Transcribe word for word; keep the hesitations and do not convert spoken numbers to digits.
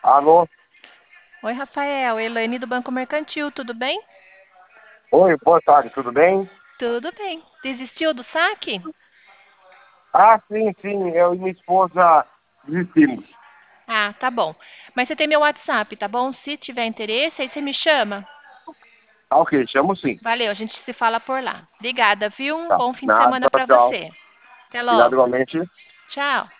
Alô? Oi, Rafael, Elaine do Banco Mercantil, tudo bem? Oi, boa tarde, tudo bem? Tudo bem. Desistiu do saque? Ah, sim, sim, eu e minha esposa desistimos. Ah, tá bom. Mas você tem meu WhatsApp, tá bom? Se tiver interesse, aí você me chama. Tá ok, chamo sim. Valeu, a gente se fala por lá. Obrigada, viu? Um Tá. bom fim de Nada, semana tchau, para tchau. você. Até Obrigado logo. igualmente. Tchau.